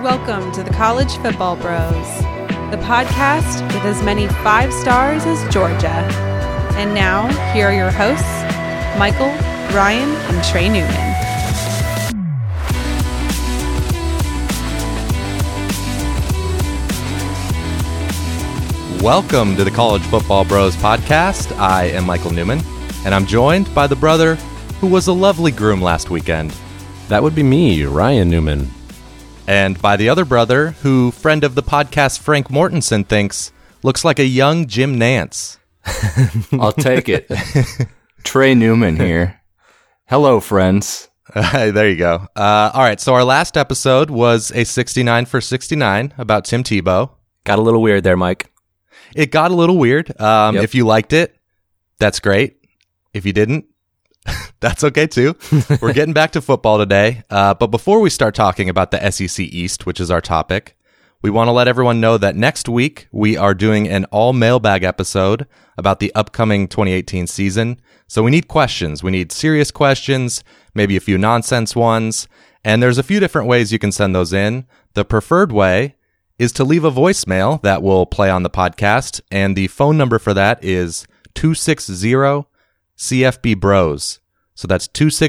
Welcome to the College Football Bros, the podcast with as many 5 stars as Georgia. And now, here are your hosts, Michael, Ryan, and Trey Newman. Welcome to the College Football Bros podcast. I am Michael Newman, and I'm joined by the brother who was a lovely groom last weekend. That would be me, Ryan Newman. And by the other brother, who friend of the podcast Frank Mortensen thinks looks like a young Jim Nance. I'll take it. Trey Newman here. Hello, friends. There you go. All right, so our last episode was a 69 for 69 about Tim Tebow. Got a little weird there, Mike. It got a little weird. Yep. If you liked it, that's great. If you didn't, that's okay too. We're getting back to football today. But before we start talking about the SEC East, which is our topic, we want to let everyone know that next week we are doing an all mailbag episode about the upcoming 2018 season. So we need questions. We need serious questions, maybe a few nonsense ones. And there's a few different ways you can send those in. The preferred way is to leave a voicemail that will play on the podcast. And the phone number for that is 260-CFB Bros. So that's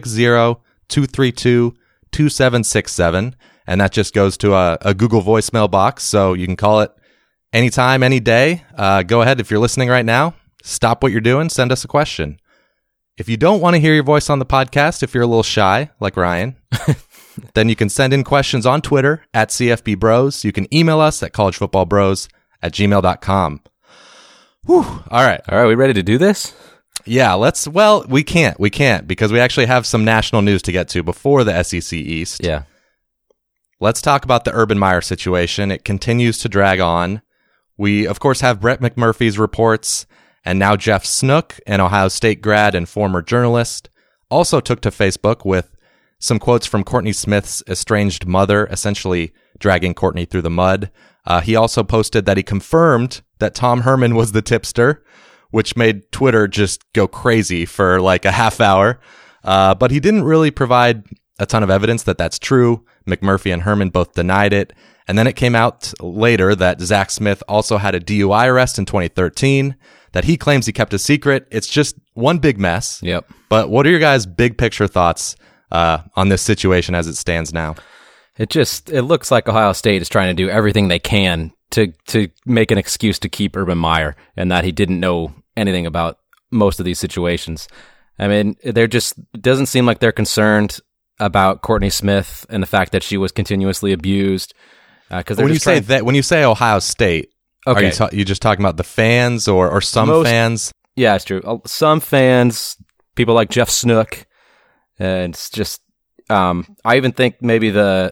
260-232-2767. And that just goes to a Google voicemail box. So you can call it anytime, any day. Go ahead. If you're listening right now, stop what you're doing. Send us a question. If you don't want to hear your voice on the podcast, if you're a little shy, like Ryan, then you can send in questions on Twitter at CFB Bros. You can email us at collegefootballbros@gmail.com. Whew. All right. We ready to do this? Yeah, we can't because we actually have some national news to get to before the SEC East. Yeah. Let's talk about the Urban Meyer situation. It continues to drag on. We, of course, have Brett McMurphy's reports, and now Jeff Snook, an Ohio State grad and former journalist, also took to Facebook with some quotes from Courtney Smith's estranged mother, essentially dragging Courtney through the mud. He also posted that he confirmed that Tom Herman was the tipster, which made Twitter just go crazy for like a half hour. But he didn't really provide a ton of evidence that that's true. McMurphy and Herman both denied it. And then it came out later that Zach Smith also had a DUI arrest in 2013 that he claims he kept a secret. It's just one big mess. Yep. But what are your guys' big picture thoughts on this situation as it stands now? It looks like Ohio State is trying to do everything they can to make an excuse to keep Urban Meyer, and that he didn't know anything about most of these situations. I mean, it doesn't seem like they're concerned about Courtney Smith and the fact that she was continuously abused. Because when you say Ohio State, okay, are you just talking about the fans or some fans? Yeah, it's true. Some fans, people like Jeff Snook, and it's just. I even think maybe the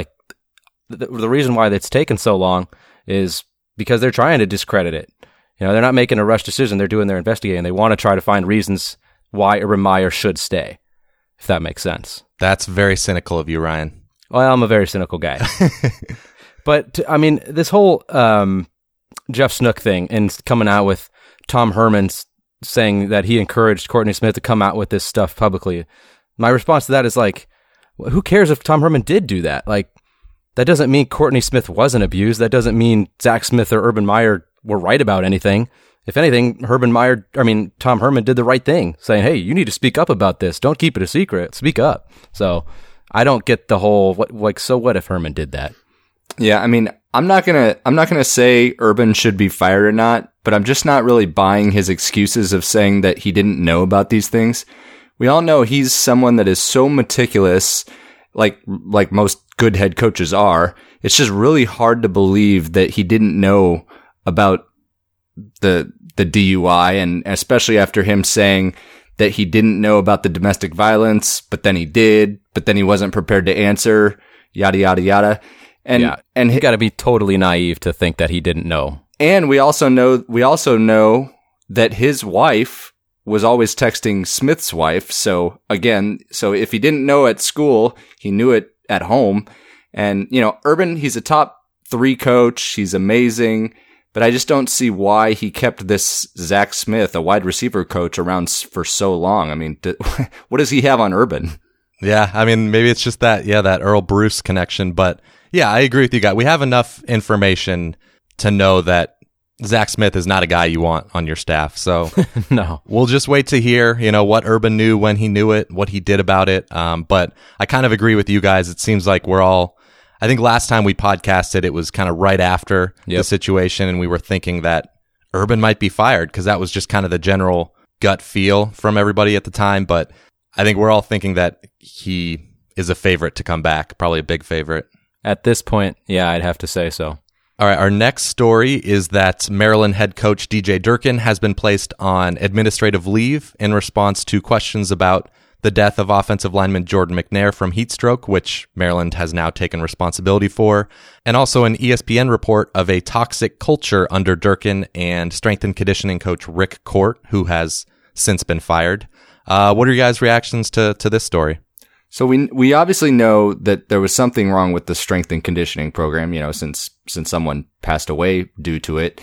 reason why it's taken so long is because they're trying to discredit it. You know, they're not making a rush decision. They're doing their investigating. They want to try to find reasons why Urban Meyer should stay, if that makes sense. That's very cynical of you, Ryan. Well, I'm a very cynical guy. But, I mean, this whole Jeff Snook thing and coming out with Tom Herman saying that he encouraged Courtney Smith to come out with this stuff publicly, my response to that is like, who cares if Tom Herman did do that? Like, that doesn't mean Courtney Smith wasn't abused. That doesn't mean Zach Smith or Urban Meyer were right about anything. If anything, Tom Herman did the right thing, saying, hey, you need to speak up about this. Don't keep it a secret. Speak up. So I don't get the whole, so what if Herman did that? Yeah, I mean, I'm not gonna say Urban should be fired or not, but I'm just not really buying his excuses of saying that he didn't know about these things. We all know he's someone that is so meticulous, like most good head coaches are. It's just really hard to believe that he didn't know about the DUI, and especially after him saying that he didn't know about the domestic violence, but then he did, but then he wasn't prepared to answer, yada, yada, yada. And you got to be totally naive to think that he didn't know. And we also know that his wife was always texting Smith's wife. So if he didn't know at school, he knew it at home. And, you know, Urban, he's a top 3 coach. He's amazing. But I just don't see why he kept this Zach Smith, a wide receiver coach, around for so long. I mean, what does he have on Urban? Yeah, I mean, maybe it's just that Earl Bruce connection. But yeah, I agree with you guys. We have enough information to know that Zach Smith is not a guy you want on your staff. So no, we'll just wait to hear, what Urban knew when he knew it, what he did about it. But I kind of agree with you guys. It seems like I think last time we podcasted, it was kind of right after the situation, and we were thinking that Urban might be fired because that was just kind of the general gut feel from everybody at the time. But I think we're all thinking that he is a favorite to come back, probably a big favorite. At this point, yeah, I'd have to say so. All right, our next story is that Maryland head coach DJ Durkin has been placed on administrative leave in response to questions about the death of offensive lineman Jordan McNair from heat stroke, which Maryland has now taken responsibility for, and also an ESPN report of a toxic culture under Durkin and strength and conditioning coach Rick Court, who has since been fired. What are your guys' reactions to this story? So we obviously know that there was something wrong with the strength and conditioning program, since someone passed away due to it.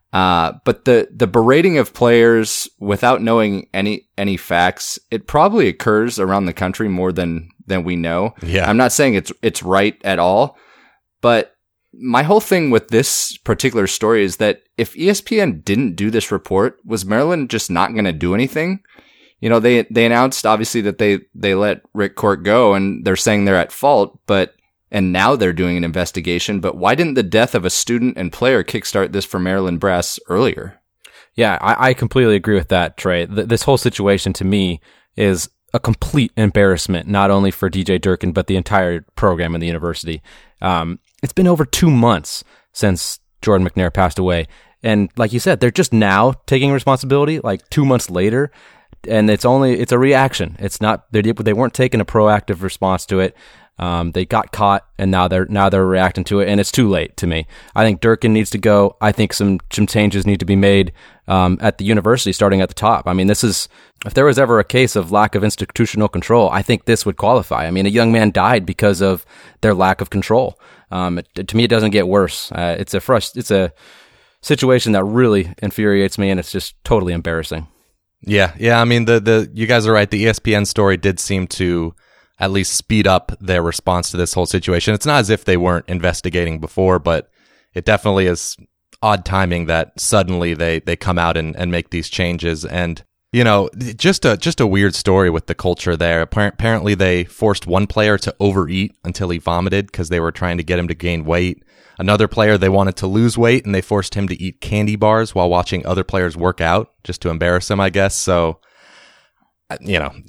But the berating of players without knowing any facts, it probably occurs around the country more than we know. Yeah. I'm not saying it's right at all, but my whole thing with this particular story is that if ESPN didn't do this report, was Maryland just not going to do anything? They announced obviously that they let Rick Court go, and they're saying they're at fault, and now they're doing an investigation. But why didn't the death of a student and player kickstart this for Maryland brass earlier? Yeah, I completely agree with that, Trey. This whole situation to me is a complete embarrassment, not only for DJ Durkin, but the entire program in the university. It's been over 2 months since Jordan McNair passed away. And like you said, they're just now taking responsibility, like 2 months later. And it's a reaction. It's not, they weren't taking a proactive response to it. They got caught, and now they're reacting to it, and it's too late to me. I think Durkin needs to go. I think some changes need to be made at the university, starting at the top. I mean, if there was ever a case of lack of institutional control, I think this would qualify. I mean, a young man died because of their lack of control. To me, it doesn't get worse. It's a situation that really infuriates me, and it's just totally embarrassing. Yeah. I mean, you guys are right. The ESPN story did seem to at least speed up their response to this whole situation. It's not as if they weren't investigating before, but it definitely is odd timing that suddenly they come out and make these changes. And, just a weird story with the culture there. Apparently they forced one player to overeat until he vomited because they were trying to get him to gain weight. Another player, they wanted to lose weight, and they forced him to eat candy bars while watching other players work out, just to embarrass him, I guess. So, not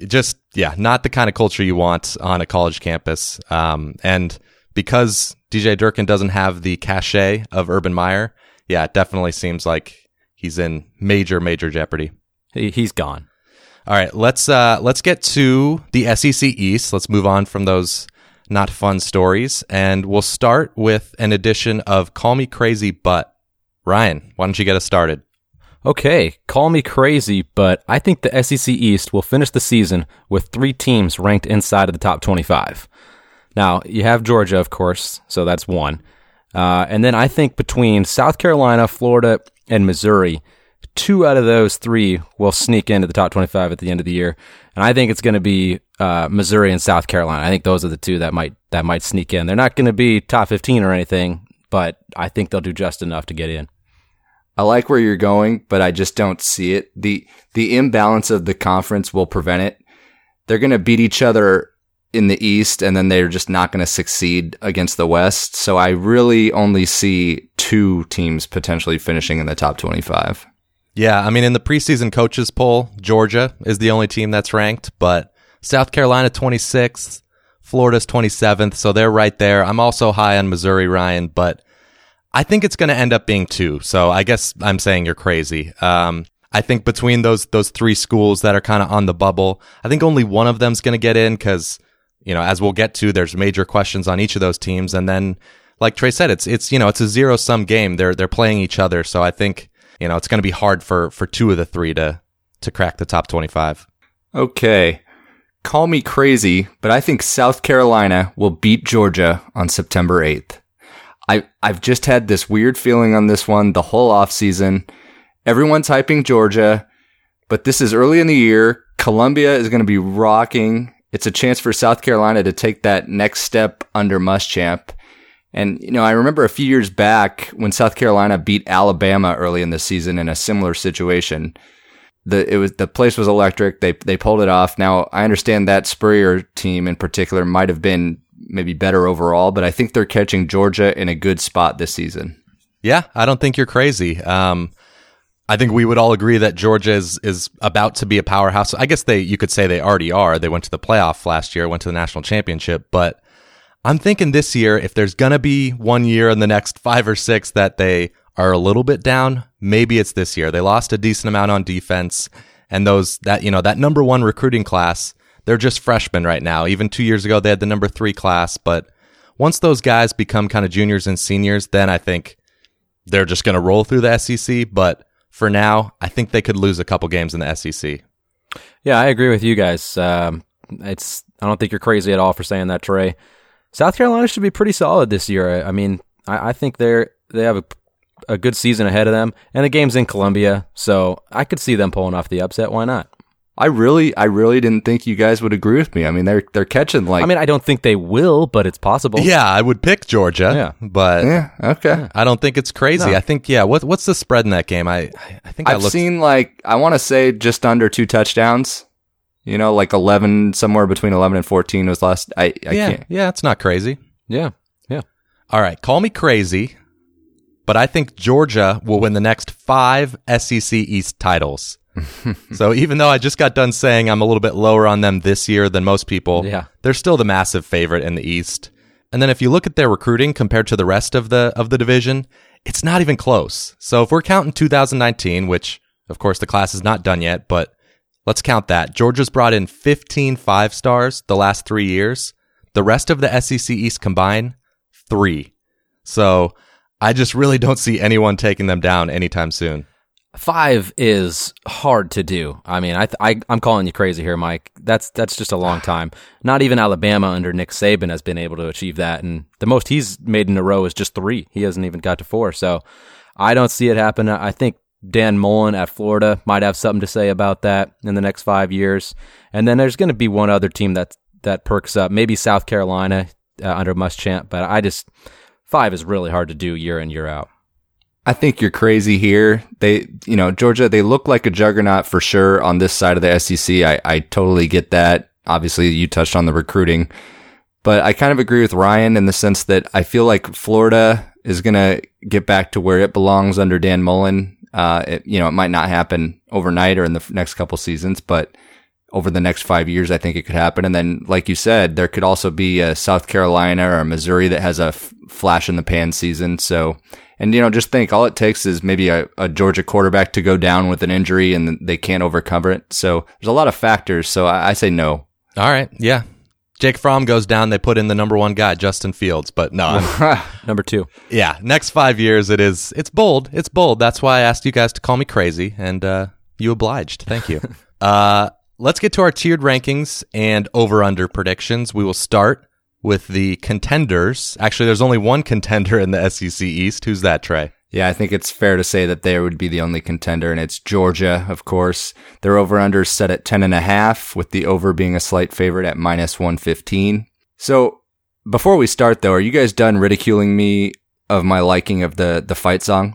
the kind of culture you want on a college campus. And because DJ Durkin doesn't have the cachet of Urban Meyer, it definitely seems like he's in major, major jeopardy. He's gone. All right, let's get to the SEC East. Let's move on from those not fun stories, and we'll start with an edition of Call Me Crazy, but Ryan, why don't you get us started? Okay, call me crazy, but I think the SEC East will finish the season with 3 teams ranked inside of the top 25. Now, you have Georgia, of course, so that's 1. And then I think between South Carolina, Florida, and Missouri, 2 out of those 3 will sneak into the top 25 at the end of the year. And I think it's going to be Missouri and South Carolina. I think those are the 2 that might sneak in. They're not going to be top 15 or anything, but I think they'll do just enough to get in. I like where you're going, but I just don't see it. The imbalance of the conference will prevent it. They're going to beat each other in the East, and then they're just not going to succeed against the West. So I really only see 2 teams potentially finishing in the top 25. Yeah, I mean, in the preseason coaches poll, Georgia is the only team that's ranked, but South Carolina 26th, Florida's 27th, so they're right there. I'm also high on Missouri, Ryan, but I think it's going to end up being 2, so I guess I'm saying you're crazy. I think between those 3 schools that are kind of on the bubble, I think only one of them's going to get in because, as we'll get to, there's major questions on each of those teams, and then, like Trey said, it's a zero-sum game. They're playing each other, so I think it's going to be hard for 2 of the 3 to crack the top 25. Okay. Call me crazy, but I think South Carolina will beat Georgia on September 8th. I've just had this weird feeling on this one the whole offseason. Everyone's hyping Georgia, but this is early in the year. Columbia is going to be rocking, It's a chance for South Carolina to take that next step under Muschamp. And, I remember a few years back when South Carolina beat Alabama early in the season in a similar situation. The place was electric. They pulled it off. Now, I understand that Spurrier team in particular might have been maybe better overall, but I think they're catching Georgia in a good spot this season. Yeah, I don't think you're crazy. I think we would all agree that Georgia is about to be a powerhouse. I guess you could say they already are. They went to the playoff last year, went to the national championship, but I'm thinking this year, if there's going to be one year in the next 5 or 6 that they are a little bit down, maybe it's this year. They lost a decent amount on defense, and that number 1 recruiting class, they're just freshmen right now. Even 2 years ago, they had the number 3 class, but once those guys become kind of juniors and seniors, then I think they're just going to roll through the SEC, but for now, I think they could lose a couple games in the SEC. Yeah, I agree with you guys. I don't think you're crazy at all for saying that, Trey. South Carolina should be pretty solid this year. I mean, I think they have a good season ahead of them, and the game's in Columbia, so I could see them pulling off the upset. Why not? I really didn't think you guys would agree with me. I mean, they're catching like. I mean, I don't think they will, but it's possible. Yeah, I would pick Georgia, but yeah, okay. I don't think it's crazy. No. I think what's the spread in that game? I think I've seen I want to say just under 2 touchdowns. Like 11, somewhere between 11 and 14 was last. I can't. Yeah, it's not crazy. Yeah. All right, call me crazy, but I think Georgia will win the next 5 SEC East titles. So even though I just got done saying I'm a little bit lower on them this year than most people, they're still the massive favorite in the East. And then if you look at their recruiting compared to the rest of the division, it's not even close. So if we're counting 2019, which of course the class is not done yet, but let's count that. Georgia's brought in 15 5-stars the last 3 years. The rest of the SEC East combined, 3. So I just really don't see anyone taking them down anytime soon. 5 is hard to do. I mean, I'm calling you crazy here, Mike. That's just a long time. Not even Alabama under Nick Saban has been able to achieve that, and the most he's made in a row is just 3. He hasn't even got to 4. So I don't see it happen. I think Dan Mullen at Florida might have something to say about that in the next 5 years. And then there's going to be one other team that perks up, maybe South Carolina under Muschamp, but 5 is really hard to do year in, year out. I think you're crazy here. Georgia, they look like a juggernaut for sure on this side of the SEC. I totally get that. Obviously, you touched on the recruiting, but I kind of agree with Ryan in the sense that I feel like Florida is going to get back to where it belongs under Dan Mullen. It might not happen overnight or in the next couple seasons, but over the next 5 years, I think it could happen. And then, like you said, there could also be a South Carolina or a Missouri that has a flash in the pan season. So, and just think all it takes is maybe a Georgia quarterback to go down with an injury and they can't overcome it. So there's a lot of factors. So I say no. All right. Yeah. Jake Fromm goes down. They put in the number 1 guy, Justin Fields, but no. Number 2. Yeah. Next 5 years, it's bold. It's bold. That's why I asked you guys to call me crazy, and you obliged. Thank you. Let's get to our tiered rankings and over-under predictions. We will start with the contenders. Actually, there's only one contender in the SEC East. Who's that, Trey? Yeah, I think it's fair to say that they would be the only contender, and it's Georgia, of course. Their over-under is set at 10.5, with the over being a slight favorite at -115. So, before we start, though, are you guys done ridiculing me of my liking of the fight song?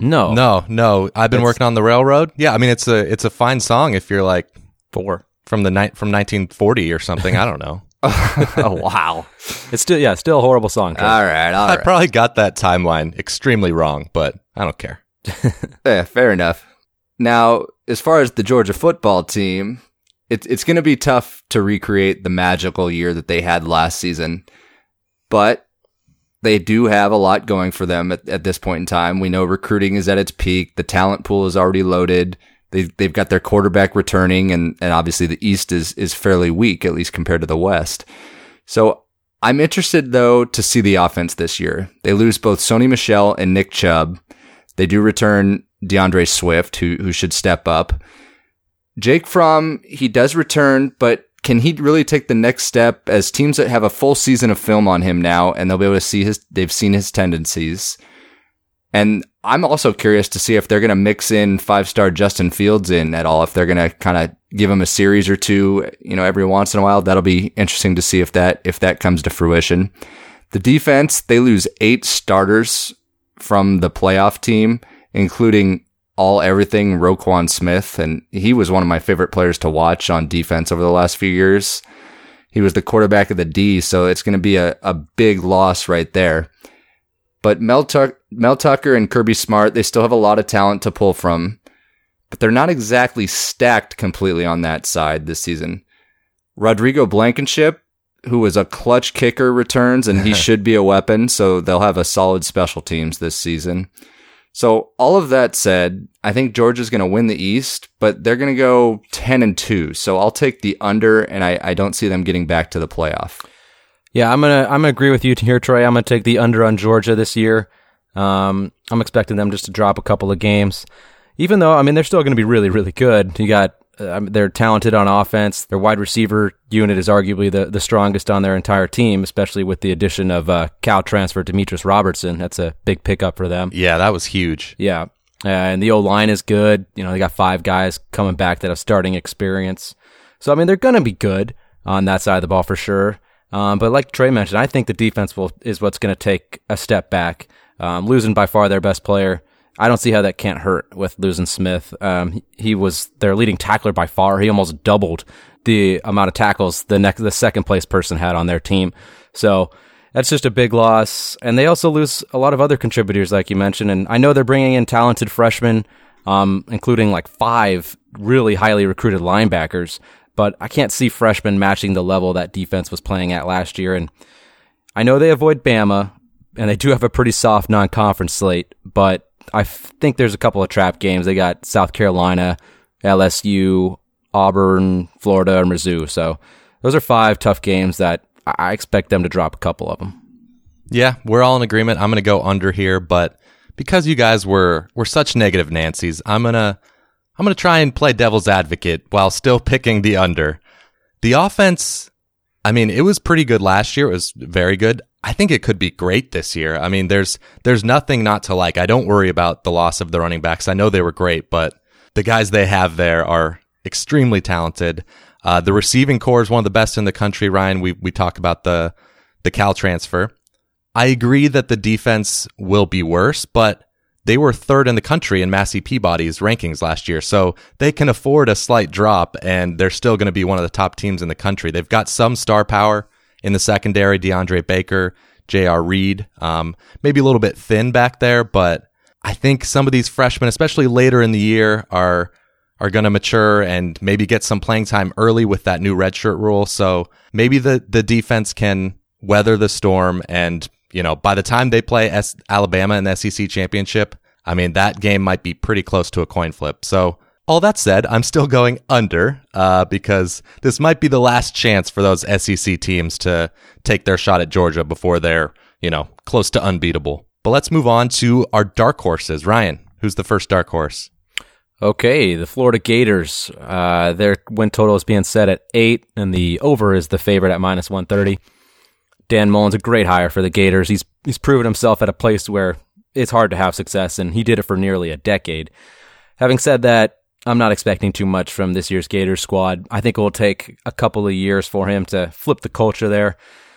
No. I've been working on the railroad. Yeah, I mean, it's a fine song if you're like 4 from 1940 or something. I don't know. Oh, wow. It's still a horrible song. Trey. All right. I probably got that timeline extremely wrong, but I don't care. Yeah, fair enough. Now, as far as the Georgia football team, it's going to be tough to recreate the magical year that they had last season, but they do have a lot going for them at this point in time. We know recruiting is at its peak. The talent pool is already loaded. They've got their quarterback returning, and obviously the East is fairly weak, at least compared to the West. So I'm interested, though, to see the offense this year. They lose both Sony Michel and Nick Chubb. They do return DeAndre Swift, who should step up. Jake Fromm, he does return, but can he really take the next step as teams that have a full season of film on him now, and they'll be able to see they've seen his tendencies. And I'm also curious to see if they're going to mix in 5-star Justin Fields in at all, if they're going to kind of give him a series or two, every once in a while. That'll be interesting to see if that comes to fruition. The defense, they lose 8 starters from the playoff team, including everything Roquan Smith, and he was one of my favorite players to watch on defense over the last few years. He was the quarterback of the D, so it's going to be a big loss right there. But Mel Tucker and Kirby Smart, they still have a lot of talent to pull from, but they're not exactly stacked completely on that side this season. Rodrigo Blankenship, who was a clutch kicker, returns, and he should be a weapon, so they'll have a solid special teams this season. So all of that said, I think Georgia's going to win the East, but they're going to go 10-2. So I'll take the under, and I don't see them getting back to the playoff. Yeah, I'm gonna agree with you here, Trey. I'm gonna take the under on Georgia this year. I'm expecting them just to drop a couple of games, even though they're still going to be really, really good. You got they're talented on offense. Their wide receiver unit is arguably the strongest on their entire team, especially with the addition of Cal transfer Demetrius Robertson. That's a big pickup for them. Yeah, that was huge. Yeah, and the O-line is good. They got 5 guys coming back that have starting experience. So they're going to be good on that side of the ball for sure. But like Trey mentioned, I think the defense is what's going to take a step back. Losing by far their best player, I don't see how that can't hurt with losing Smith. He was their leading tackler by far. He almost doubled the amount of tackles the second place person had on their team. So that's just a big loss. And they also lose a lot of other contributors, like you mentioned. And I know they're bringing in talented freshmen, including like 5 really highly recruited linebackers. But I can't see freshmen matching the level that defense was playing at last year. And I know they avoid Bama, and they do have a pretty soft non-conference slate, but I think there's a couple of trap games. They got South Carolina, LSU, Auburn, Florida, and Mizzou. So those are 5 tough games that I expect them to drop a couple of them. Yeah, we're all in agreement. I'm going to go under here, but because you guys were such negative Nancys, I'm going to try and play devil's advocate while still picking the under. The offense, it was pretty good last year. It was very good. I think it could be great this year. There's nothing not to like. I don't worry about the loss of the running backs. I know they were great, but the guys they have there are extremely talented. The receiving core is one of the best in the country, Ryan. We talk about the Cal transfer. I agree that the defense will be worse, but they were 3rd in the country in Massey Peabody's rankings last year, so they can afford a slight drop, and they're still going to be one of the top teams in the country. They've got some star power in the secondary, DeAndre Baker, J.R. Reed, maybe a little bit thin back there, but I think some of these freshmen, especially later in the year, are going to mature and maybe get some playing time early with that new redshirt rule, so maybe the defense can weather the storm, and by the time they play Alabama in the SEC championship, that game might be pretty close to a coin flip. So all that said, I'm still going under because this might be the last chance for those SEC teams to take their shot at Georgia before they're, close to unbeatable. But let's move on to our dark horses. Ryan, who's the first dark horse? Okay, the Florida Gators. Their win total is being set at 8, and the over is the favorite at -130. Dan Mullen's a great hire for the Gators. He's proven himself at a place where it's hard to have success, and he did it for nearly a decade. Having said that, I'm not expecting too much from this year's Gators squad. I think it will take a couple of years for him to flip the culture there.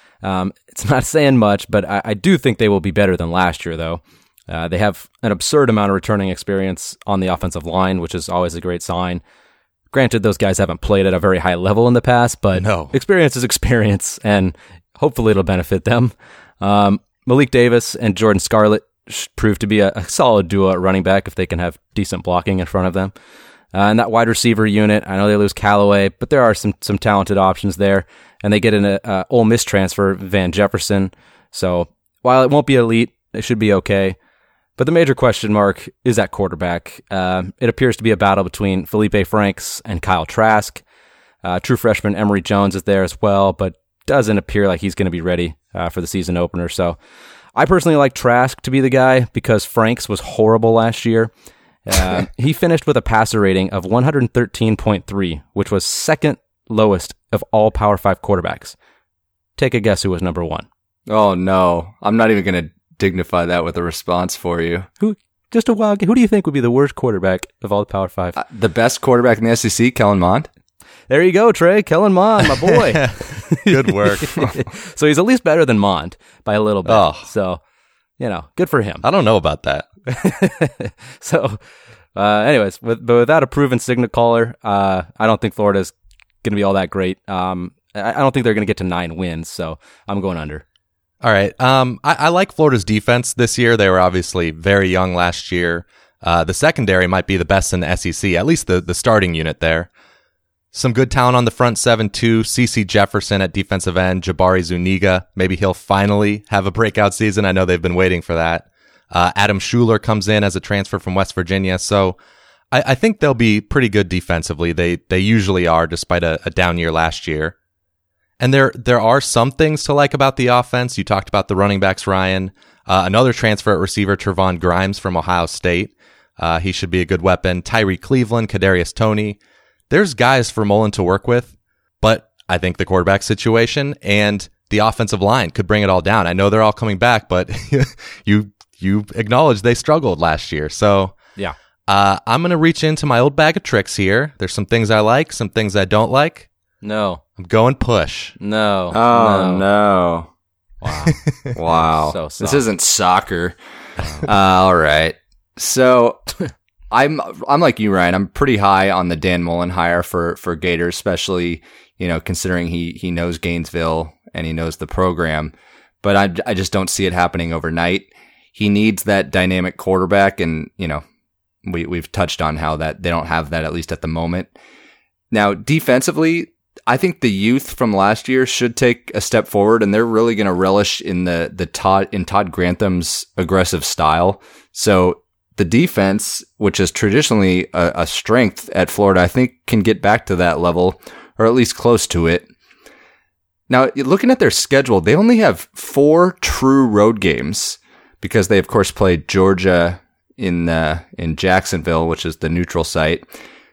It's not saying much, but I do think they will be better than last year, though. They have an absurd amount of returning experience on the offensive line, which is always a great sign. Granted, those guys haven't played at a very high level in the past, but experience is experience, and hopefully it'll benefit them. Malik Davis and Jordan Scarlett prove to be a solid duo at running back if they can have decent blocking in front of them. And that wide receiver unit, I know they lose Callaway, but there are some talented options there. And they get an Ole Miss transfer, Van Jefferson. So while it won't be elite, it should be okay. But the major question mark is at quarterback. It appears to be a battle between Felipe Franks and Kyle Trask. True freshman Emory Jones is there as well, but doesn't appear like he's going to be ready for the season opener. So I personally like Trask to be the guy because Franks was horrible last year. He finished with a passer rating of 113.3, which was second lowest of all Power 5 quarterbacks. Take a guess who was number 1. Oh, no. I'm not even going to dignify that with a response for you. Who? just a wild game. Who do you think would be the worst quarterback of all the Power 5? The best quarterback in the SEC, Kellen Mond. There you go, Trey. Kellen Mond, my boy. Good work. So he's at least better than Mond by a little bit. Oh. So, good for him. I don't know about that. So, anyways, but without a proven signal caller, I don't think Florida's going to be all that great. I don't think they're going to get to 9 wins, so I'm going under. All right. I like Florida's defense this year. They were obviously very young last year. The secondary might be the best in the SEC, at least the starting unit there. Some good talent on the front seven, too. CeCe Jefferson at defensive end, Jabari Zuniga. Maybe he'll finally have a breakout season. I know they've been waiting for that. Adam Schuler comes in as a transfer from West Virginia. So I think they'll be pretty good defensively. They usually are, despite a down year last year. And there are some things to like about the offense. You talked about the running backs, Ryan. Another transfer at receiver, Trevon Grimes from Ohio State. He should be a good weapon. Tyree Cleveland, Kadarius Toney. There's guys for Mullen to work with, but I think the quarterback situation and the offensive line could bring it all down. I know they're all coming back, but you acknowledge they struggled last year. So yeah, I'm going to reach into my old bag of tricks here. There's some things I like, some things I don't like. No. I'm going push. No. Oh, no. Wow. Wow. So soft. This isn't soccer. All right. So I'm like you, Ryan. I'm pretty high on the Dan Mullen hire for Gators, especially, considering he knows Gainesville and he knows the program. But I just don't see it happening overnight. He needs that dynamic quarterback, and, we've touched on how that they don't have that, at least at the moment. Now, defensively, I think the youth from last year should take a step forward, and they're really going to relish in Todd Grantham's aggressive style. So the defense, which is traditionally a strength at Florida, I think can get back to that level, or at least close to it. Now, looking at their schedule, they only have 4 true road games, because they, of course, played Georgia in Jacksonville, which is the neutral site.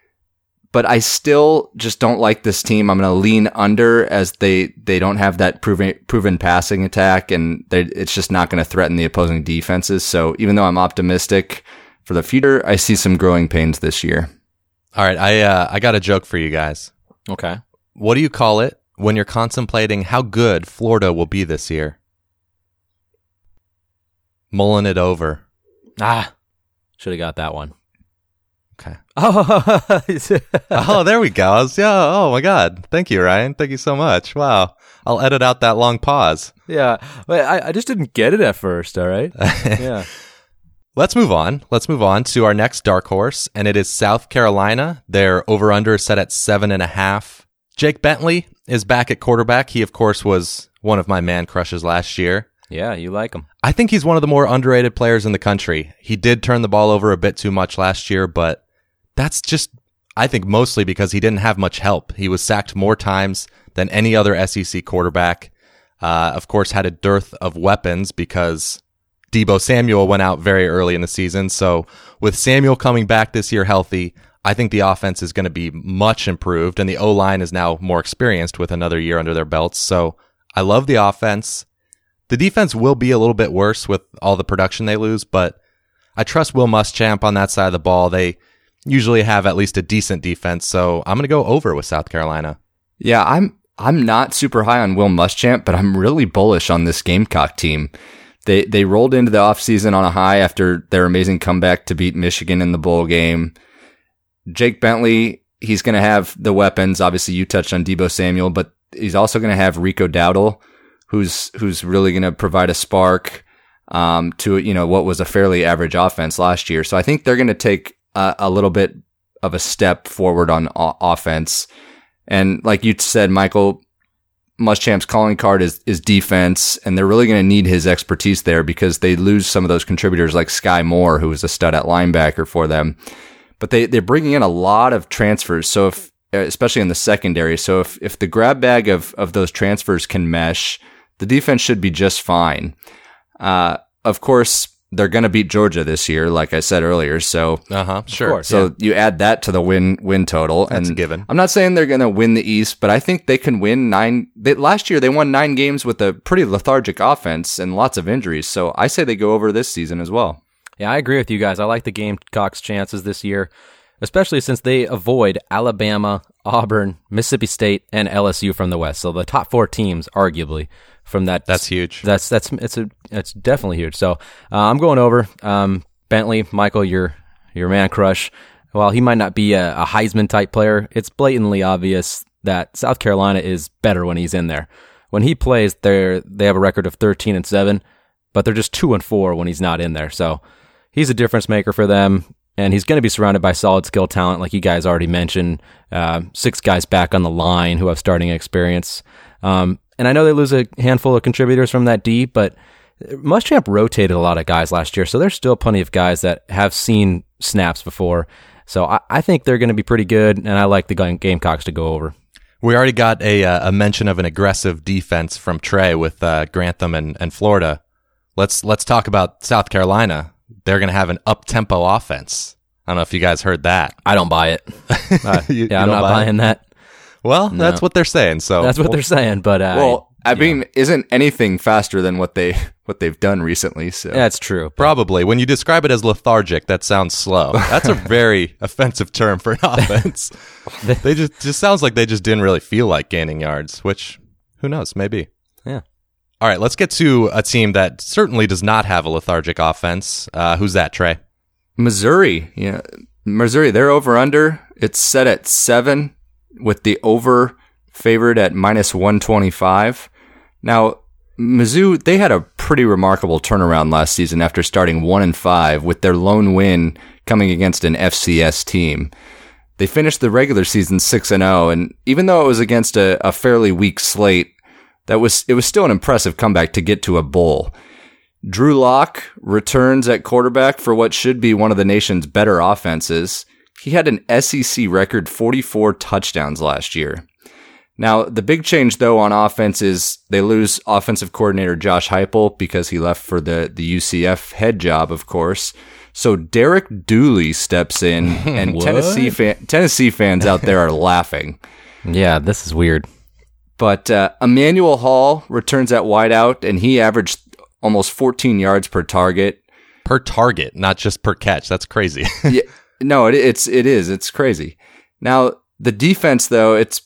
But I still just don't like this team. I'm going to lean under, as they don't have that proven passing attack, and it's just not going to threaten the opposing defenses. So even though I'm optimistic for the future, I see some growing pains this year. All right, I got a joke for you guys. Okay. What do you call it when you're contemplating how good Florida will be this year? Mulling it over. Should have got that one. Okay. Oh, there we go. Oh my God. Thank you, Ryan. Thank you so much. Wow. I'll edit out that long pause. Yeah. I just didn't get it at first. All right. Yeah. Let's move on. Let's move on to our next dark horse, and it is South Carolina. Their over-under is set at 7.5. Jake Bentley is back at quarterback. He, of course, was one of my man crushes last year. Yeah, you like him. I think he's one of the more underrated players in the country. He did turn the ball over a bit too much last year, but that's just, I think, mostly because he didn't have much help. He was sacked more times than any other SEC quarterback. Of course, had a dearth of weapons because Deebo Samuel went out very early in the season. So with Samuel coming back this year healthy, I think the offense is going to be much improved, and the O-line is now more experienced with another year under their belts. So I love the offense. The defense will be a little bit worse with all the production they lose, but I trust Will Muschamp on that side of the ball. They usually have at least a decent defense, so I'm going to go over with South Carolina. Yeah, I'm not super high on Will Muschamp, but I'm really bullish on this Gamecock team. They rolled into the offseason on a high after their amazing comeback to beat Michigan in the bowl game. Jake Bentley, he's going to have the weapons. Obviously, you touched on Deebo Samuel, but he's also going to have Rico Dowdle, who's really going to provide a spark to what was a fairly average offense last year. So I think they're going to take a little bit of a step forward on offense. And like you said, Michael, Muschamp's calling card is defense, and they're really going to need his expertise there because they lose some of those contributors like Sky Moore, who was a stud at linebacker for them. But they're bringing in a lot of transfers, so especially in the secondary. So if the grab bag of those transfers can mesh, the defense should be just fine. Of course, they're going to beat Georgia this year, like I said earlier. So, sure. So you add that to the win total. That's and a given. I'm not saying they're going to win the East, but I think they can win 9. Last year, they won 9 games with a pretty lethargic offense and lots of injuries. So I say they go over this season as well. Yeah, I agree with you guys. I like the Gamecocks' chances this year, especially since they avoid Alabama, Auburn, Mississippi State, and LSU from the West. So the top 4 teams, arguably, from that. That's huge. It's definitely huge. So I'm going over. Bentley, Michael, your man crush. While he might not be a Heisman type player, it's blatantly obvious that South Carolina is better when he's in there. When he plays, they have a record of 13-7, but they're just 2-4 when he's not in there. So he's a difference maker for them, and he's going to be surrounded by solid skill talent, like you guys already mentioned. 6 guys back on the line who have starting experience. And I know they lose a handful of contributors from that D, but Muschamp rotated a lot of guys last year, so there's still plenty of guys that have seen snaps before. So I think they're going to be pretty good, and I like the Gamecocks to go over. We already got a mention of an aggressive defense from Trey with Grantham and Florida. Let's talk about South Carolina. They're going to have an up-tempo offense. I don't know if you guys heard that. I don't buy it. I'm not buying that. Well, no. That's what they're saying. So that's what they're saying. But I mean, isn't anything faster than what they've done recently? So that's true. Probably. When you describe it as lethargic, that sounds slow. That's a very offensive term for an offense. They just sounds like they just didn't really feel like gaining yards, which who knows, maybe. Yeah. All right, let's get to a team that certainly does not have a lethargic offense. Who's that, Trey? Missouri. Yeah, Missouri. Their over/under, it's set at 7, with the over favored at -125. Now, Mizzou, they had a pretty remarkable turnaround last season after starting 1-5, with their lone win coming against an FCS team. They finished the regular season 6-0, and even though it was against a fairly weak slate, it was still an impressive comeback to get to a bowl. Drew Lock returns at quarterback for what should be one of the nation's better offenses. He had an SEC record 44 touchdowns last year. Now, the big change, though, on offense is they lose offensive coordinator Josh Heupel because he left for the UCF head job, of course. So Derek Dooley steps in, and Tennessee fans out there are laughing. Yeah, this is weird. But Emmanuel Hall returns at wideout, and he averaged almost 14 yards per target. Per target, not just per catch. That's crazy. Yeah, no, it is. It's crazy. Now, the defense, though, it's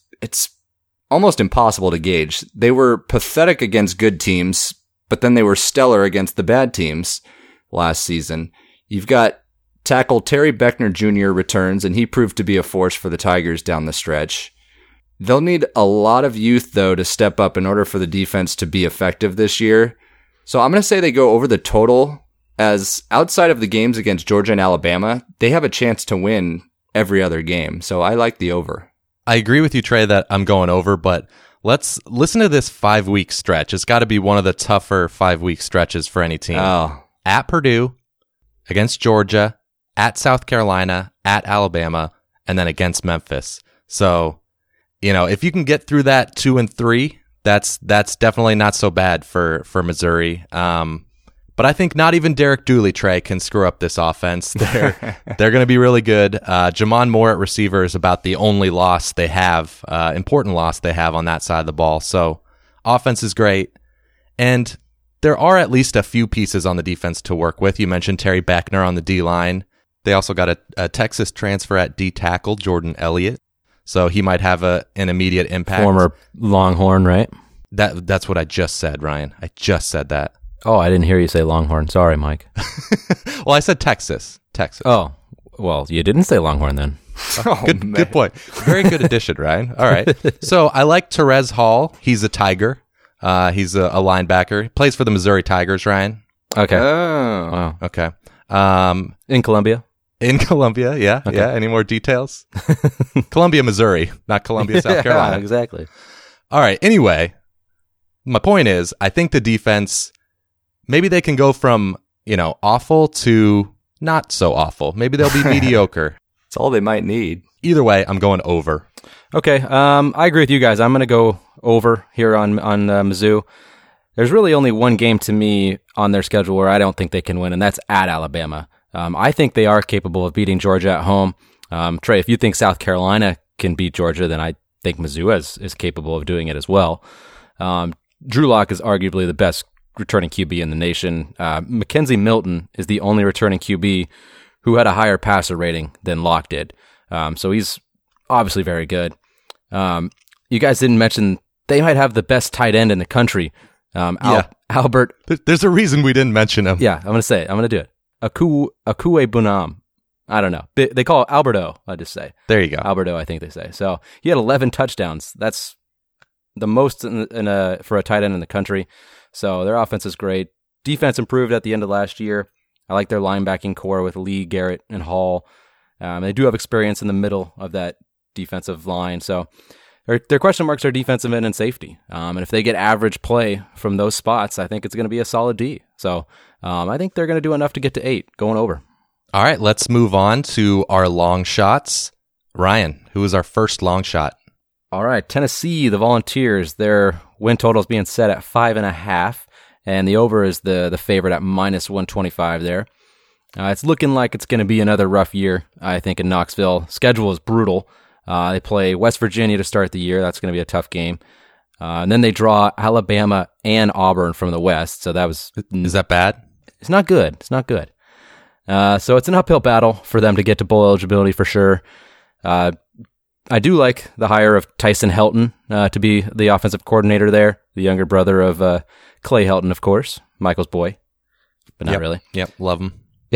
almost impossible to gauge. They were pathetic against good teams, but then they were stellar against the bad teams last season. You've got tackle Terry Beckner Jr. returns, and he proved to be a force for the Tigers down the stretch. They'll need a lot of youth, though, to step up in order for the defense to be effective this year. So I'm going to say they go over the total, as outside of the games against Georgia and Alabama, they have a chance to win every other game. So I like the over. I agree with you, Trey, that I'm going over, but let's listen to this 5-week stretch. It's got to be one of the tougher 5-week stretches for any team. Oh. At Purdue, against Georgia, at South Carolina, at Alabama, and then against Memphis. So, if you can get through that 2-3, that's definitely not so bad for Missouri. But I think not even Derek Dooley, Trey, can screw up this offense. They're going to be really good. Jamon Moore at receiver is about the only loss they have, important loss they have on that side of the ball. So offense is great. And there are at least a few pieces on the defense to work with. You mentioned Terry Beckner on the D-line. They also got a Texas transfer at D-tackle, Jordan Elliott. So he might have an immediate impact. Former Longhorn, right? That's what I just said, Ryan. I just said that. Oh, I didn't hear you say Longhorn. Sorry, Mike. Well, I said Texas. Oh, well, you didn't say Longhorn then. Good point. Very good addition, Ryan. All right. So I like Terez Hall. He's a Tiger. He's a linebacker. He plays for the Missouri Tigers, Ryan. Okay. Oh. Wow. Okay. In Columbia? In Columbia, yeah. Okay. Yeah. Any more details? Columbia, Missouri, not Columbia, South Carolina. Yeah, exactly. All right. Anyway, my point is, I think the defense, maybe they can go from, awful to not so awful. Maybe they'll be mediocre. That's all they might need. Either way, I'm going over. Okay. I agree with you guys. I'm going to go over here on Mizzou. There's really only one game to me on their schedule where I don't think they can win, and that's at Alabama. I think they are capable of beating Georgia at home. Trey, if you think South Carolina can beat Georgia, then I think Mizzou is capable of doing it as well. Drew Lock is arguably the best returning QB in the nation. Mackenzie Milton is the only returning QB who had a higher passer rating than Locke did. So he's obviously very good. You guys didn't mention they might have the best tight end in the country. Albert. There's a reason we didn't mention him. Yeah, I'm going to say it. I'm going to do it. Akue Bunam. I don't know. They call it Alberto, I just say. There you go. Alberto, I think they say. So he had 11 touchdowns. That's the most for a tight end in the country. So their offense is great. Defense improved at the end of last year. I like their linebacking core with Lee, Garrett, and Hall. They do have experience in the middle of that defensive line. So their question marks are defensive end and safety. And if they get average play from those spots, I think it's going to be a solid D. So I think they're going to do enough to get to 8, going over. All right, let's move on to our long shots. Ryan, who is our first long shot? All right, Tennessee, the Volunteers, their win total is being set at 5.5, and the over is the favorite at -125 there. It's looking like it's going to be another rough year, I think, in Knoxville. Schedule is brutal. They play West Virginia to start the year. That's going to be a tough game. And then they draw Alabama and Auburn from the West. So that was... Is that bad? It's not good. It's not good. So it's an uphill battle for them to get to bowl eligibility for sure. I do like the hire of Tyson Helton to be the offensive coordinator there, the younger brother of Clay Helton, of course, Michael's boy, but not really. Yep, love him.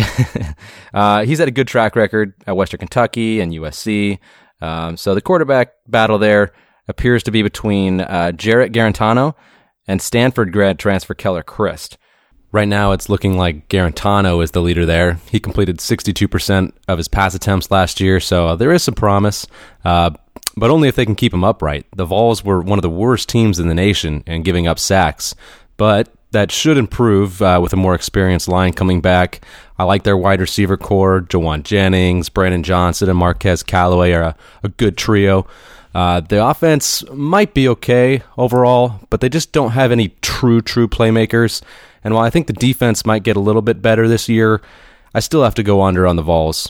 He's had a good track record at Western Kentucky and USC. So the quarterback battle there appears to be between Jarrett Garantano and Stanford grad transfer Keller Christ. Right now, it's looking like Garantano is the leader there. He completed 62% of his pass attempts last year, so there is some promise, but only if they can keep him upright. The Vols were one of the worst teams in the nation in giving up sacks, but that should improve with a more experienced line coming back. I like their wide receiver core. Jawan Jennings, Brandon Johnson, and Marquez Callaway are a good trio. The offense might be okay overall, but they just don't have any true playmakers. And while I think the defense might get a little bit better this year, I still have to go under on the Vols.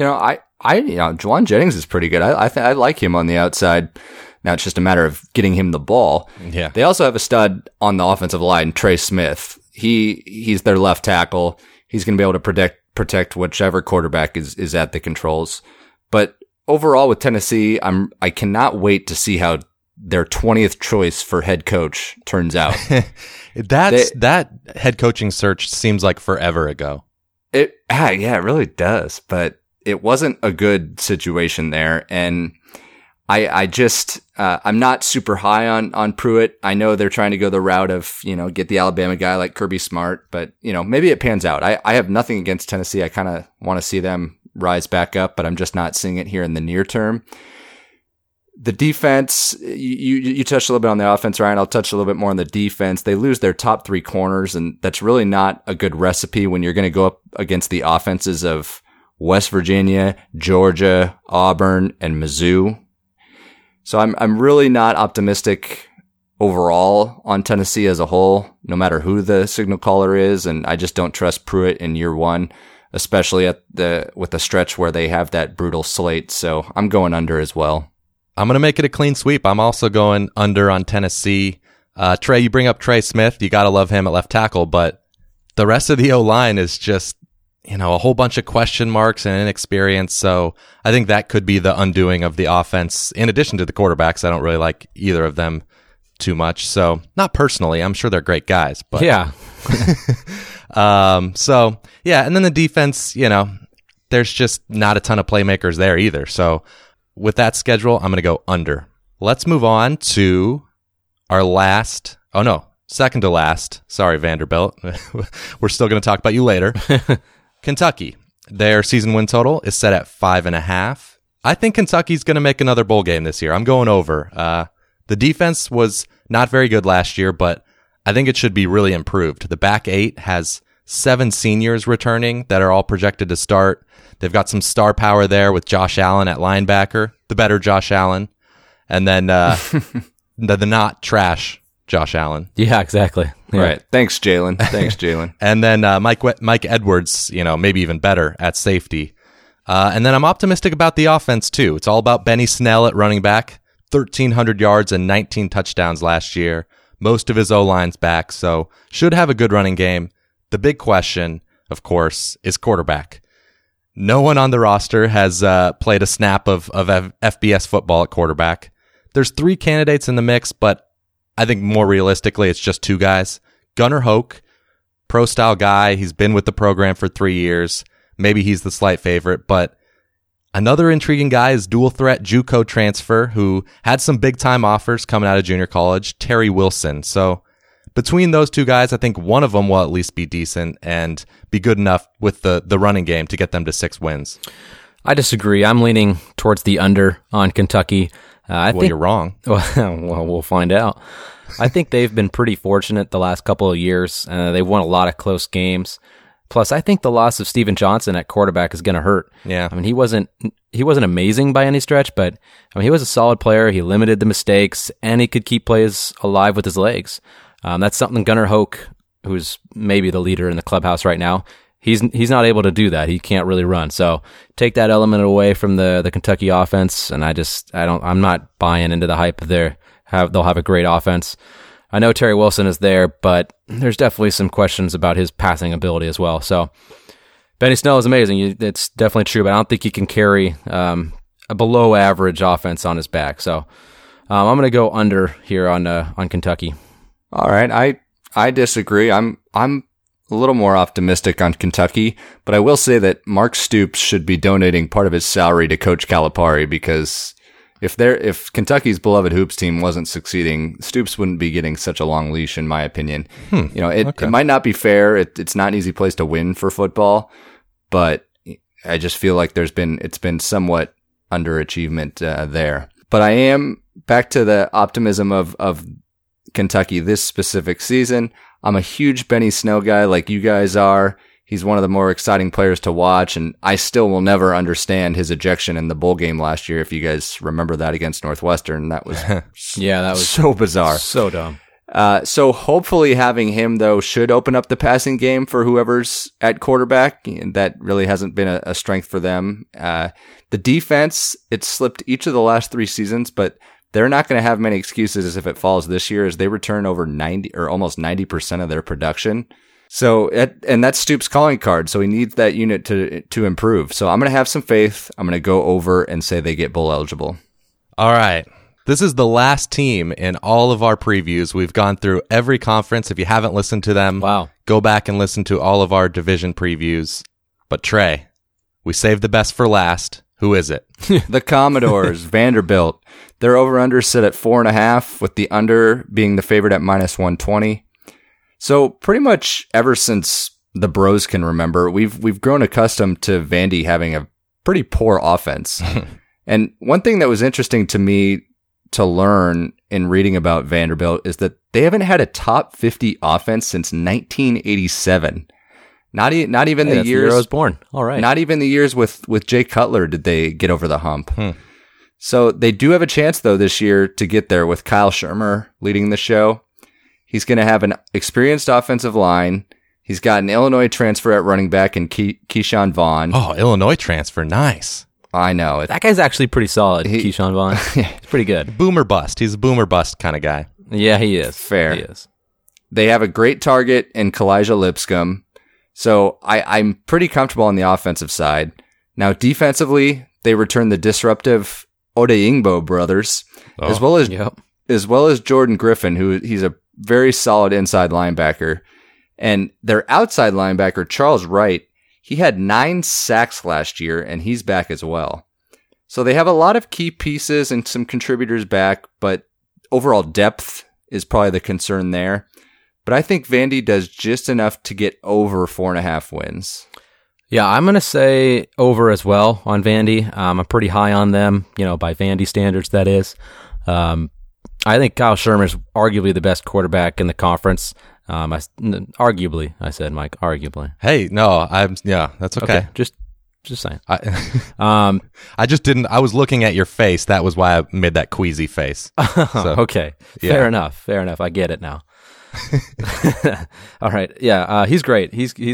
Jawan Jennings is pretty good. I like him on the outside. Now it's just a matter of getting him the ball. Yeah. They also have a stud on the offensive line, Trey Smith. He's their left tackle. He's going to be able to protect whichever quarterback is at the controls. But overall with Tennessee, I cannot wait to see how their 20th choice for head coach turns out. That head coaching search seems like forever ago. It really does. But it wasn't a good situation there. And I'm not super high on Pruitt. I know they're trying to go the route of, get the Alabama guy like Kirby Smart, but, maybe it pans out. I have nothing against Tennessee. I kind of want to see them rise back up, but I'm just not seeing it here in the near term. The defense, you touched a little bit on the offense, Ryan. I'll touch a little bit more on the defense. They lose their top 3 corners, and that's really not a good recipe when you're going to go up against the offenses of West Virginia, Georgia, Auburn, and Mizzou. So I'm really not optimistic overall on Tennessee as a whole, no matter who the signal caller is, and I just don't trust Pruitt in year one, especially with the stretch where they have that brutal slate. So I'm going under as well. I'm going to make it a clean sweep. I'm also going under on Tennessee. Trey, you bring up Trey Smith. You got to love him at left tackle, but the rest of the O-line is just, a whole bunch of question marks and inexperience. So I think that could be the undoing of the offense. In addition to the quarterbacks, I don't really like either of them too much. So not personally, I'm sure they're great guys, but yeah. And then the defense, there's just not a ton of playmakers there either. So with that schedule, I'm going to go under. Let's move on to our second to last. Sorry, Vanderbilt. We're still going to talk about you later. Kentucky. Their season win total is set at 5.5. I think Kentucky's going to make another bowl game this year. I'm going over. The defense was not very good last year, but I think it should be really improved. The back 8 has 7 seniors returning that are all projected to start. They've got some star power there with Josh Allen at linebacker, the better Josh Allen, and then the not trash Josh Allen. Yeah, exactly. Yeah. Right. Thanks, Jalen. And then Mike Edwards, maybe even better at safety. And then I'm optimistic about the offense too. It's all about Benny Snell at running back, 1,300 yards and 19 touchdowns last year. most of his O-line's back, so should have a good running game. The big question, of course, is quarterback. No one on the roster has played a snap of FBS football at quarterback. There's 3 candidates in the mix, but I think more realistically, it's just 2 guys. Gunnar Hoke, pro-style guy. He's been with the program for 3 years. Maybe he's the slight favorite, but another intriguing guy is dual threat JUCO transfer who had some big-time offers coming out of junior college, Terry Wilson. So between those 2 guys, I think one of them will at least be decent and be good enough with the running game to get them to 6 wins. I disagree. I'm leaning towards the under on Kentucky. I think you're wrong. Well, we'll find out. I think they've been pretty fortunate the last couple of years. They've won a lot of close games. Plus, I think the loss of Steven Johnson at quarterback is going to hurt. Yeah. I mean, he wasn't amazing by any stretch, but I mean, he was a solid player. He limited the mistakes, and he could keep plays alive with his legs. That's something Gunnar Hoke, who's maybe the leader in the clubhouse right now, he's not able to do that. He can't really run. So take that element away from the Kentucky offense, and I'm not buying into the hype they'll have a great offense. I know Terry Wilson is there, but there's definitely some questions about his passing ability as well. So Benny Snell is amazing. It's definitely true, but I don't think he can carry a below average offense on his back. So I'm going to go under here on Kentucky. All right, I disagree. I'm a little more optimistic on Kentucky, but I will say that Mark Stoops should be donating part of his salary to Coach Calipari, because if Kentucky's beloved hoops team wasn't succeeding, Stoops wouldn't be getting such a long leash, in my opinion. It might not be fair. It's not an easy place to win for football, but I just feel like it's been somewhat underachievement there. But I am back to the optimism of Kentucky this specific season. I'm a huge Benny Snell guy, like you guys are. He's one of the more exciting players to watch, and I still will never understand his ejection in the bowl game last year. If you guys remember that against Northwestern, that was that was so bizarre, so dumb. So hopefully having him though should open up the passing game for whoever's at quarterback. And that really hasn't been a strength for them. The defense, it's slipped each of the last 3 seasons, but they're not going to have many excuses if it falls this year, as they return over 90 or almost 90% of their production. So, and that's Stoops' calling card. So he needs that unit to improve. So I'm going to have some faith. I'm going to go over and say they get bowl eligible. All right. This is the last team in all of our previews. We've gone through every conference. If you haven't listened to them, go back and listen to all of our division previews. But Trey, we saved the best for last. Who is it? The Commodores, Vanderbilt. Their over-under sit at 4.5, with the under being the favorite at -120. So pretty much ever since the Bros can remember, we've grown accustomed to Vandy having a pretty poor offense. And one thing that was interesting to me to learn in reading about Vanderbilt is that they haven't had a top 50 offense since 1987. Not even the years the year I was born. All right. Not even the years with Jay Cutler did they get over the hump. So they do have a chance though this year to get there, with Kyle Shermer leading the show. He's going to have an experienced offensive line. He's got an Illinois transfer at running back in Keyshawn Vaughn. Oh, Illinois transfer. Nice. I know. That guy's actually pretty solid, Keyshawn Vaughn. He's pretty good. Boomer bust. He's a boomer bust kind of guy. Yeah, he is. Fair. He is. They have a great target in Kalijah Lipscomb. So I'm pretty comfortable on the offensive side. Now, defensively, they return the disruptive Odeyingbo brothers, as well as Jordan Griffin, who he's a very solid inside linebacker. And their outside linebacker, Charles Wright, he had 9 sacks last year, and he's back as well. So they have a lot of key pieces and some contributors back, but overall depth is probably the concern there. But I think Vandy does just enough to get over 4.5 wins. Yeah, I'm going to say over as well on Vandy. I'm pretty high on them, by Vandy standards, that is. I think Kyle Shermer is arguably the best quarterback in the conference. Arguably, I said, Mike, arguably. Hey, no, that's okay. Just saying. I just didn't. I was looking at your face. That was why I made that queasy face. So, okay, fair enough. I get it now. All right, yeah, he's great.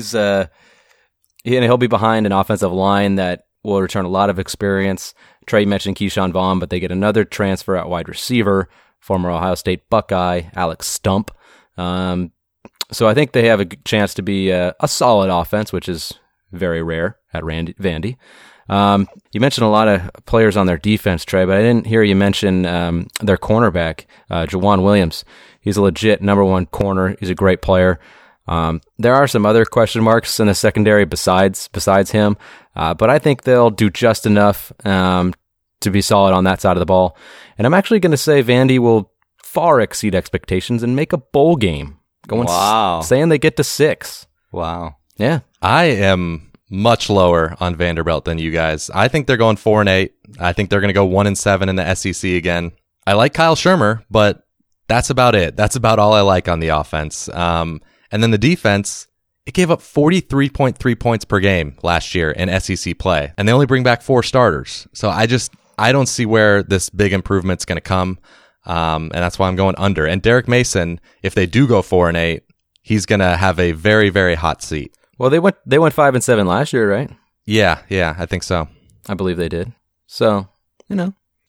He'll be behind an offensive line that will return a lot of experience. Trey mentioned Keyshawn Vaughn, but they get another transfer at wide receiver former Ohio State Buckeye, Alex Stump. So I think they have a good chance to be a solid offense, which is very rare at Vandy. You mentioned a lot of players on their defense, Trey, but I didn't hear you mention their cornerback, Jawan Williams. He's a legit number one corner. He's a great player. There are some other question marks in the secondary besides him, but I think they'll do just enough to be solid on that side of the ball. And I'm actually going to say Vandy will far exceed expectations and make a bowl game. Saying they get to 6. Wow. Yeah. I am much lower on Vanderbilt than you guys. I think they're going 4-8. I think they're going to go 1-7 in the SEC again. I like Kyle Schirmer, but that's about it. That's about all I like on the offense. And then the defense, it gave up 43.3 points per game last year in SEC play, and they only bring back 4 starters. So I don't see where this big improvement's going to come. And that's why I'm going under. And Derek Mason, if they do go 4-8, he's going to have a very, very hot seat. Well, they went 5-7 last year, right? Yeah, I think so. I believe they did. So, they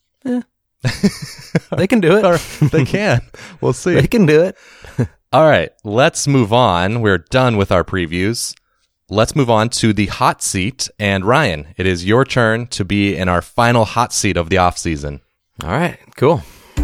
can do it. They can. We'll see. They can do it. All right, let's move on. We're done with our previews. Let's move on to the hot seat. And Ryan, it is your turn to be in our final hot seat of the offseason. All right, cool.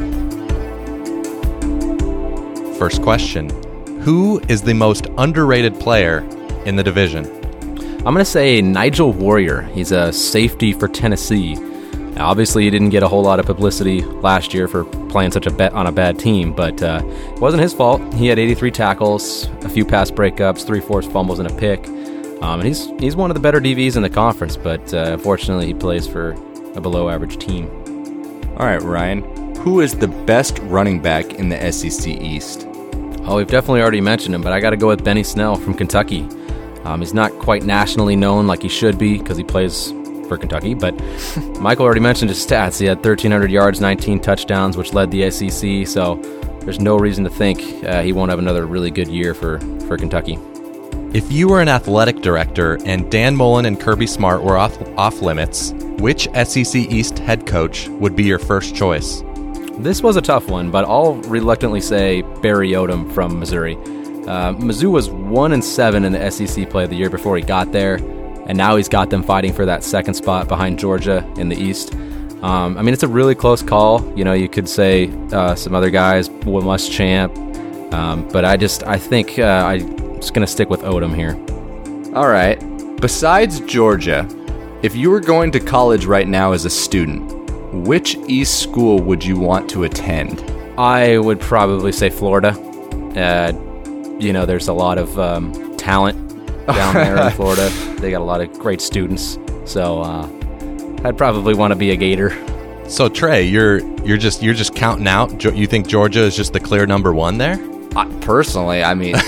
First question. Who is the most underrated player in the division? I'm going to say Nigel Warrior. He's a safety for Tennessee. Now, obviously, he didn't get a whole lot of publicity last year for playing such a bet on a bad team, but it wasn't his fault. He had 83 tackles, a few pass breakups, 3 forced fumbles, and a pick. And he's one of the better DVs in the conference, but unfortunately, he plays for a below-average team. All right, Ryan. Who is the best running back in the SEC East? Oh, we've definitely already mentioned him, but I got to go with Benny Snell from Kentucky. He's not quite nationally known like he should be because he plays for Kentucky, but Michael already mentioned his stats. He had 1,300 yards, 19 touchdowns, which led the SEC, so there's no reason to think he won't have another really good year for Kentucky. If you were an athletic director and Dan Mullen and Kirby Smart were off limits, which SEC East head coach would be your first choice? This was a tough one, but I'll reluctantly say Barry Odom from Missouri. Mizzou was 1-7 in the SEC play the year before he got there, and now he's got them fighting for that second spot behind Georgia in the East. It's a really close call. You could say some other guys, Will Muschamp, but I think I'm just going to stick with Odom here. All right. Besides Georgia, if you were going to college right now as a student, which East school would you want to attend? I would probably say Florida. There's a lot of talent down there in Florida. They got a lot of great students. So I'd probably want to be a Gator. So Trey, you're just counting out. You think Georgia is just the clear number 1 there? Personally,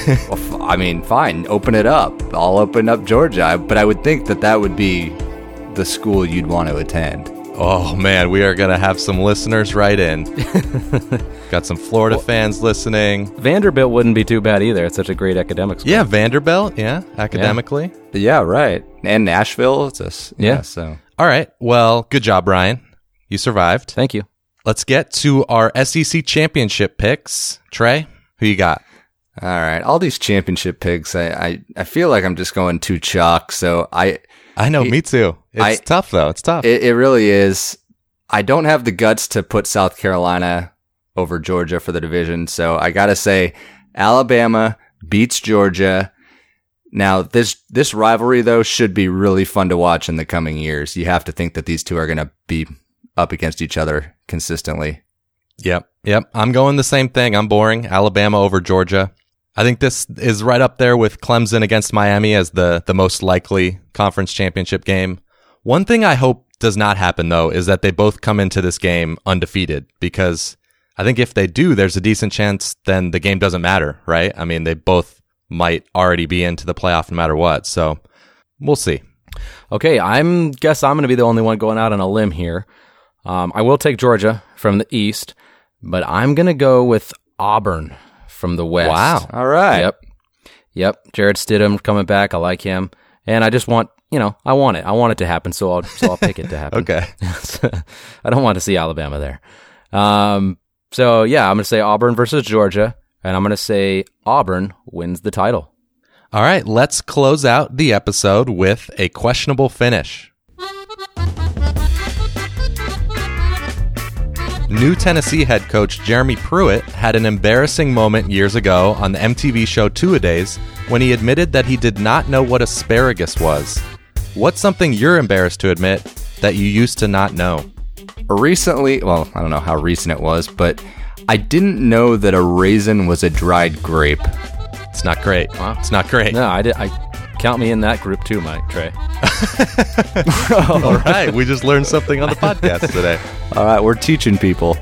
fine. Open it up. I'll open up Georgia, but I would think that would be the school you'd want to attend. Oh, man, we are going to have some listeners right in. Got some Florida fans listening. Vanderbilt wouldn't be too bad either. It's such a great academic school. Yeah, Vanderbilt, academically. Yeah, right. And Nashville. So. All right. Well, good job, Ryan. You survived. Thank you. Let's get to our SEC championship picks. Trey, who you got? All right. All these championship picks, I feel like I'm just going too chalk, so I know, me too. It's tough, though. It's tough. It really is. I don't have the guts to put South Carolina over Georgia for the division, so I got to say Alabama beats Georgia. Now, this rivalry, though, should be really fun to watch in the coming years. You have to think that these two are going to be up against each other consistently. Yep. I'm going the same thing. I'm boring. Alabama over Georgia. I think this is right up there with Clemson against Miami as the most likely conference championship game. One thing I hope does not happen, though, is that they both come into this game undefeated, because I think if they do, there's a decent chance then the game doesn't matter, right? I mean, they both might already be into the playoff no matter what, so we'll see. Okay, guess I'm going to be the only one going out on a limb here. I will take Georgia from the East, but I'm going to go with Auburn from the West. Wow. All right. Yep. Jared Stidham coming back. I like him. And I just want, I want it. I want it to happen, so I'll pick it to happen. Okay. I don't want to see Alabama there. So, yeah, I'm going to say Auburn versus Georgia, and I'm going to say Auburn wins the title. All right, let's close out the episode with a questionable finish. New Tennessee head coach Jeremy Pruitt had an embarrassing moment years ago on the MTV show Two-A-Days when he admitted that he did not know what asparagus was. What's something you're embarrassed to admit that you used to not know? Recently, well, I don't know how recent it was, but I didn't know that a raisin was a dried grape. It's not great. Wow. It's not great. No, I count me in that group too, Mike, Trey. All right, we just learned something on the podcast today. All right, we're teaching people.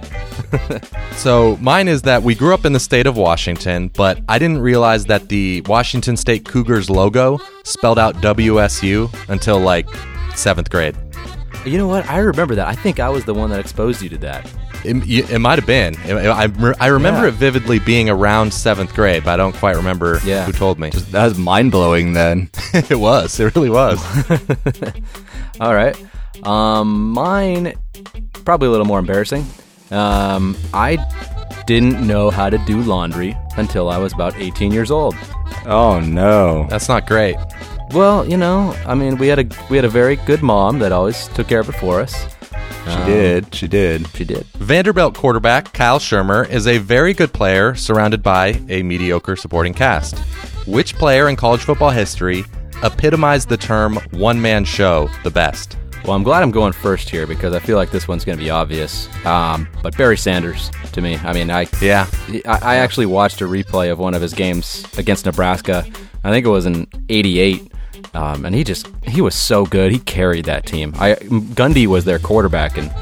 So mine is that we grew up in the state of Washington, but I didn't realize that the Washington State Cougars logo spelled out WSU until like 7th grade. You know what? I remember that. I think I was the one that exposed you to that. It might have been. I remember it vividly being around 7th grade, but I don't quite remember who told me. That was mind-blowing then. It was. It really was. All right. Mine, probably a little more embarrassing. I didn't know how to do laundry until I was about 18 years old. Oh, no. That's not great. Well, you know, I mean, we had a very good mom that always took care of it for us. She did. Vanderbilt quarterback Kyle Shermer is a very good player surrounded by a mediocre supporting cast. Which player in college football history epitomized the term one-man show the best? Well, I'm glad I'm going first here because I feel like this one's going to be obvious. But Barry Sanders, to me. I mean, I actually watched a replay of one of his games against Nebraska. I think it was in '88. And he was so good. He carried that team. Gundy was their quarterback, and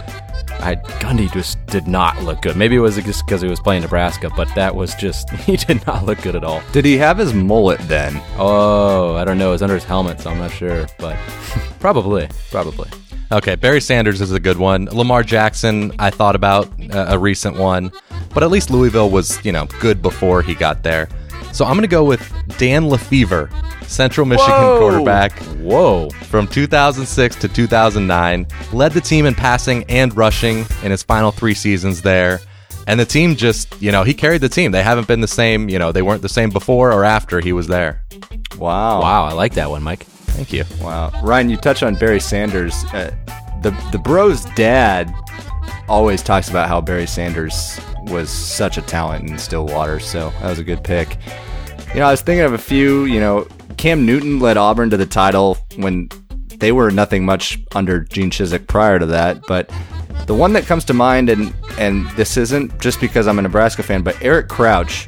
Gundy just did not look good. Maybe it was just because he was playing Nebraska, but that was just, he did not look good at all. Did he have his mullet then? Oh, I don't know. It was under his helmet, so I'm not sure, but probably. Okay, Barry Sanders is a good one. Lamar Jackson, I thought about a recent one, but at least Louisville was, good before he got there. So I'm going to go with Dan Lefevre, Central Michigan quarterback. Whoa. From 2006 to 2009. Led the team in passing and rushing in his final 3 seasons there. And the team just, he carried the team. They haven't been the same, they weren't the same before or after he was there. Wow. Wow, I like that one, Mike. Thank you. Wow. Ryan, you touch on Barry Sanders. The bro's dad always talks about how Barry Sanders was such a talent in Stillwater, so that was a good pick. I was thinking of a few, Cam Newton led Auburn to the title when they were nothing much under Gene Chizik prior to that, but the one that comes to mind, and this isn't just because I'm a Nebraska fan, but Eric Crouch,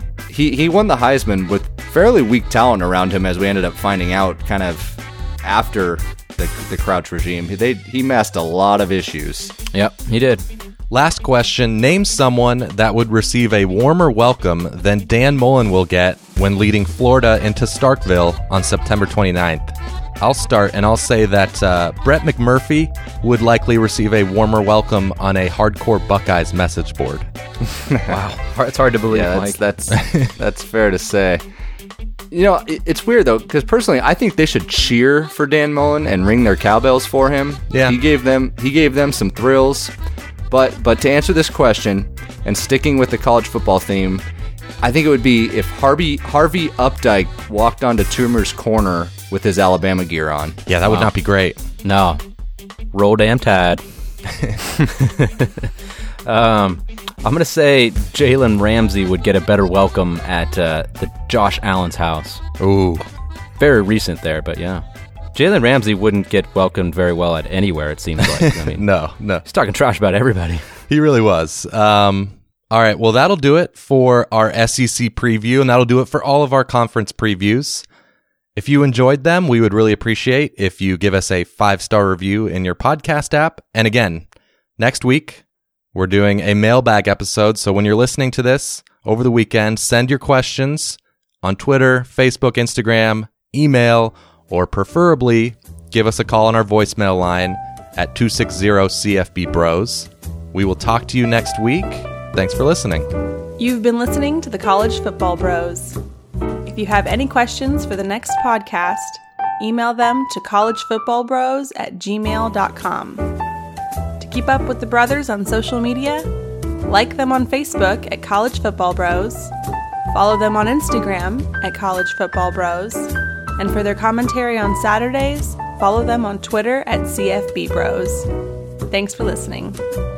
he won the Heisman with fairly weak talent around him, as we ended up finding out kind of after the Crouch regime. He masked a lot of issues. Yep, he did. Last question. Name someone that would receive a warmer welcome than Dan Mullen will get when leading Florida into Starkville on September 29th. I'll start, and I'll say that Brett McMurphy would likely receive a warmer welcome on a hardcore Buckeyes message board. Wow. It's hard to believe, Mike. That's fair to say. It's weird, though, because personally, I think they should cheer for Dan Mullen and ring their cowbells for him. Yeah. He gave them some thrills. But to answer this question, and sticking with the college football theme, I think it would be if Harvey Updike walked onto Toomer's corner with his Alabama gear on. Yeah, that would not be great. No. Roll damn Tide. I'm going to say Jalen Ramsey would get a better welcome at the Josh Allen's house. Ooh. Very recent there, but yeah. Jalen Ramsey wouldn't get welcomed very well at anywhere, it seems like. I mean, No. He's talking trash about everybody. He really was. All right, well, that'll do it for our SEC preview, and that'll do it for all of our conference previews. If you enjoyed them, we would really appreciate if you give us a 5-star review in your podcast app. And again, next week, we're doing a mailbag episode, so when you're listening to this over the weekend, send your questions on Twitter, Facebook, Instagram, email, or preferably, give us a call on our voicemail line at 260-CFB-BROS. We will talk to you next week. Thanks for listening. You've been listening to the College Football Bros. If you have any questions for the next podcast, email them to collegefootballbros@gmail.com. To keep up with the brothers on social media, Like them on Facebook at College Football Bros. Follow them on Instagram at College Football Bros. And for their commentary on Saturdays, follow them on Twitter at CFB Bros. Thanks for listening.